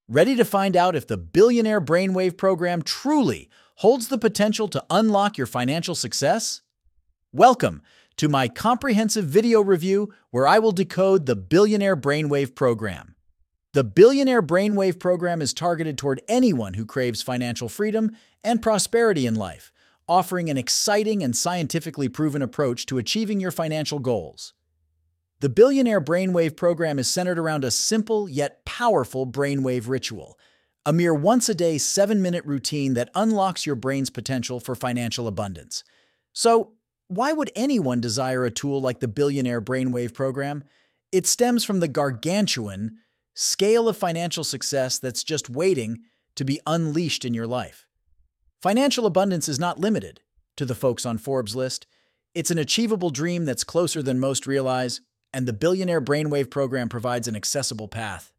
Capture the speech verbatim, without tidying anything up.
Ready to find out if the Billionaire Brainwave program truly holds the potential to unlock your financial success? Welcome to my comprehensive video review where I will decode the Billionaire Brainwave program. The Billionaire Brainwave program is targeted toward anyone who craves financial freedom and prosperity in life, offering an exciting and scientifically proven approach to achieving your financial goals. The Billionaire Brainwave program is centered around a simple yet powerful brainwave ritual, a mere once-a-day seven-minute routine that unlocks your brain's potential for financial abundance. So, why would anyone desire a tool like the Billionaire Brainwave program? It stems from the gargantuan scale of financial success that's just waiting to be unleashed in your life. Financial abundance is not limited to the folks on Forbes' list. It's an achievable dream that's closer than most realize, and the Billionaire Brainwave program provides an accessible path